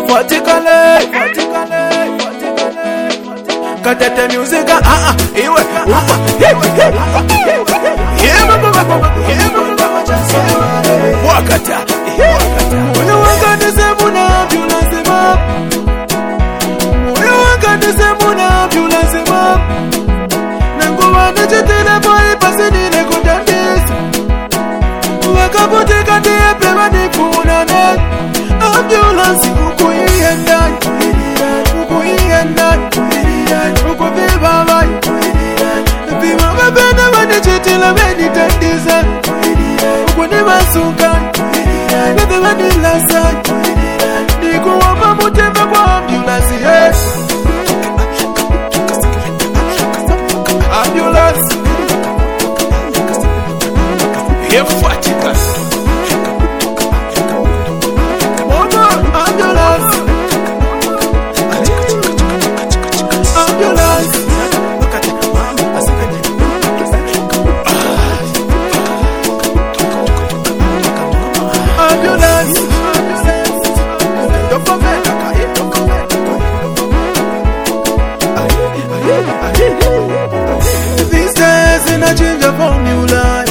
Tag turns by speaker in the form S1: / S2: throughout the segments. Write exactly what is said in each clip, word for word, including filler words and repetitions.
S1: vertically, vertically, vertically. Katete music, ah ah, iwe, ufa, yeah, mama, mama, yeah, mama, wakata, wakata. Moyo wanga nisemuna ambulance ma, moyo wanga nisemuna ambulance ma. Nanguwa nijitile boy pasi nile kutandisa. Wakapote kati epe wanifuna net. Ambulance uko ienda, uko ienda, uko viva vai. Viva vapenda wanijitile menitandisa. Uko ni masuka, nete wanilasa. Niko wama mutema kwa ambulance hey. Ambulance yeah, fatika. Oh no, ambulance. Ambulance. Look at it, mama. I said it. Ambulance. Don't forget, don't forget. These days in a change of formula.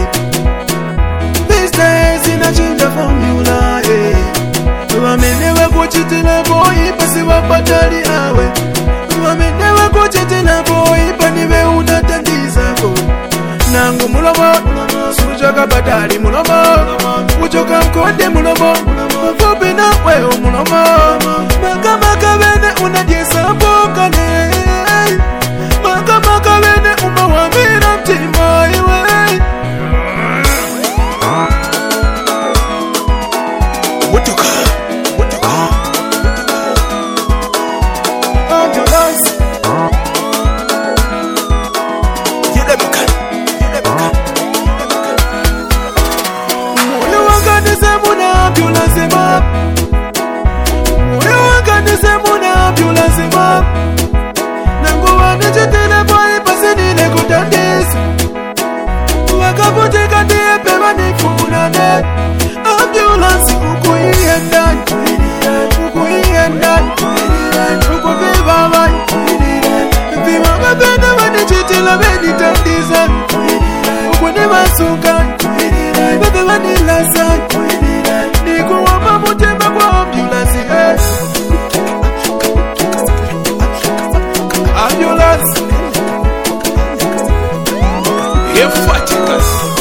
S1: Formula, eh. Wamenewa kuchitila boy, pasi wapatali awe. Wamenewa kuchitila boy, paniwe unatandiza ko. Nangu mulomo, sujoka batali mulomo. Ujoka mkonde mulomo, fupi na weo mulomo. Maka maka wene unajesa pokane. Maka maka wene umawamina mtima iwe. Ambulance uko ienda, uko ienda, uko viva vai. Viva vapenda wanijitila menitandisa. Uko ni masuka, nete wanilasa. Niko wama mutema kwa ambulance hey. Ambulance yeah, fatika.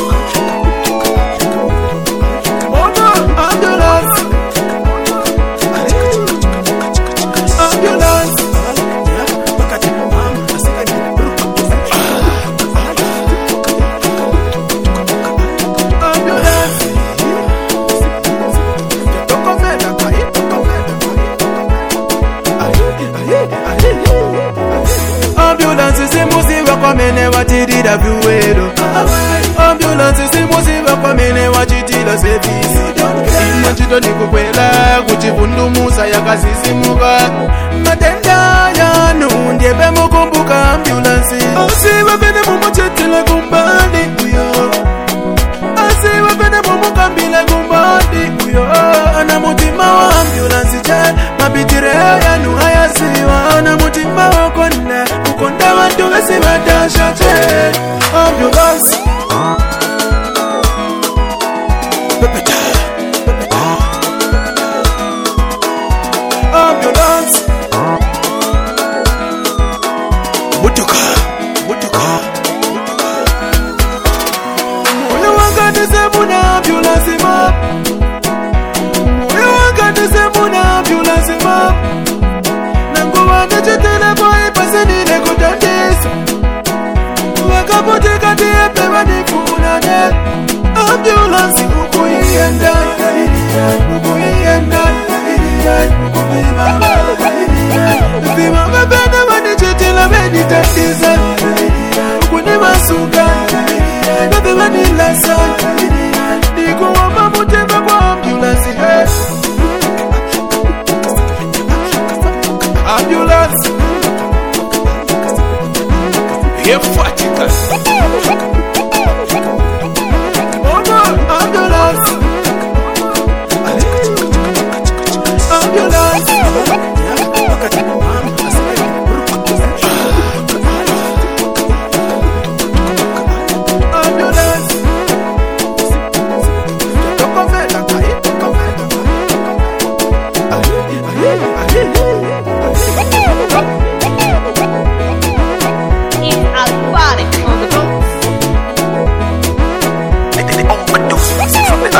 S1: Ambulance simuziva kwa mene wachitila vyuwelo. Ambulance simuziva kwa mene wachitila service. Ino chito nikukwela kuchivundumusa yakasisimuka. Matenda yanu ndiebe mukumbuka ambulance. Asiwa pene mumuchitila kumbani uyo. Asiwa pene mumukambila kumbani uyo. Ana mutima wa ambulance chen. Mabitire yanu hayasiwa. Ana mutima wa konne. Ukonda wantu wesi wadasha chen. Ambulance Pepeta Ambulance Mutuka Mutuka Moyo wanga nisemuna ambulance ma. Moyo wanga nisemuna ambulance ma. Nanguwa nijitile boy pasi nile kutandisa. Wakapote kati epe wanifuna net. Ambulance uko ienda, uko ienda, uko viva. Viva vapenda wanijitila menitandisa. Uko ni masuka, nete wanilasa. Niko wama mutema kwa ambulance hey. Ambulance yeah, fatika. Oh no, ambulance.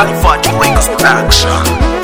S2: Alifati Records Production.